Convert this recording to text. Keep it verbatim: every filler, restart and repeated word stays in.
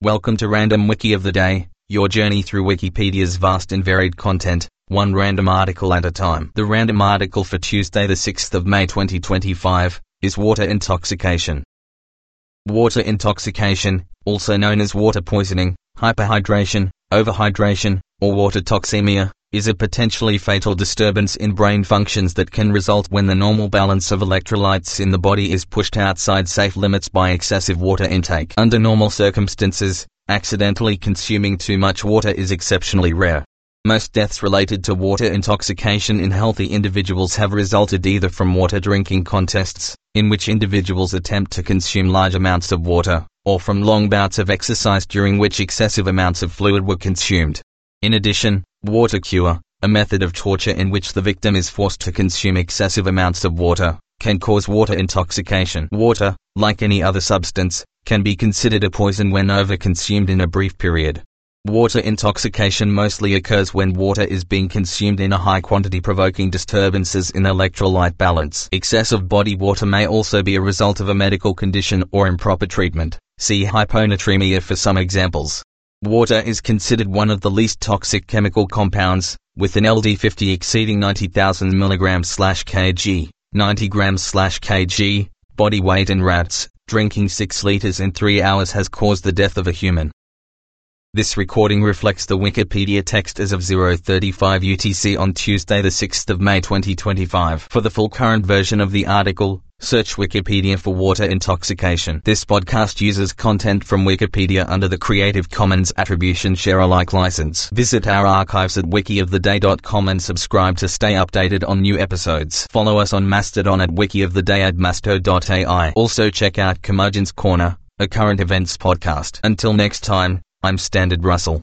Welcome to Random Wiki of the Day, your journey through Wikipedia's vast and varied content, one random article at a time. The random article for Tuesday the sixth of May twenty twenty-five, is water intoxication. Water intoxication, also known as water poisoning, hyperhydration, overhydration, or water toxemia, is a potentially fatal disturbance in brain functions that can result when the normal balance of electrolytes in the body is pushed outside safe limits by excessive water intake. Under normal circumstances, accidentally consuming too much water is exceptionally rare. Most deaths related to water intoxication in healthy individuals have resulted either from water drinking contests, in which individuals attempt to consume large amounts of water, or from long bouts of exercise during which excessive amounts of fluid were consumed. In addition, water cure, a method of torture in which the victim is forced to consume excessive amounts of water, can cause water intoxication. Water, like any other substance, can be considered a poison when overconsumed in a brief period. Water intoxication mostly occurs when water is being consumed in a high quantity, provoking disturbances in electrolyte balance. Excessive body water may also be a result of a medical condition or improper treatment. See hyponatremia for some examples. Water is considered one of the least toxic chemical compounds, with an L D fifty exceeding ninety thousand milligrams per kilogram, ninety grams per kilogram, body weight in rats. Drinking six liters in three hours has caused the death of a human. This recording reflects the Wikipedia text as of zero thirty-five U T C on Tuesday the sixth of May twenty twenty-five. For the full current version of the article, search Wikipedia for water intoxication. This podcast uses content from Wikipedia under the Creative Commons Attribution Share Alike license. Visit our archives at wiki of the day dot com and subscribe to stay updated on new episodes. Follow us on Mastodon at wiki of the day at masto dot A I. Also check out Curmudgeon's Corner, a current events podcast. Until next time, I'm Standard Russell.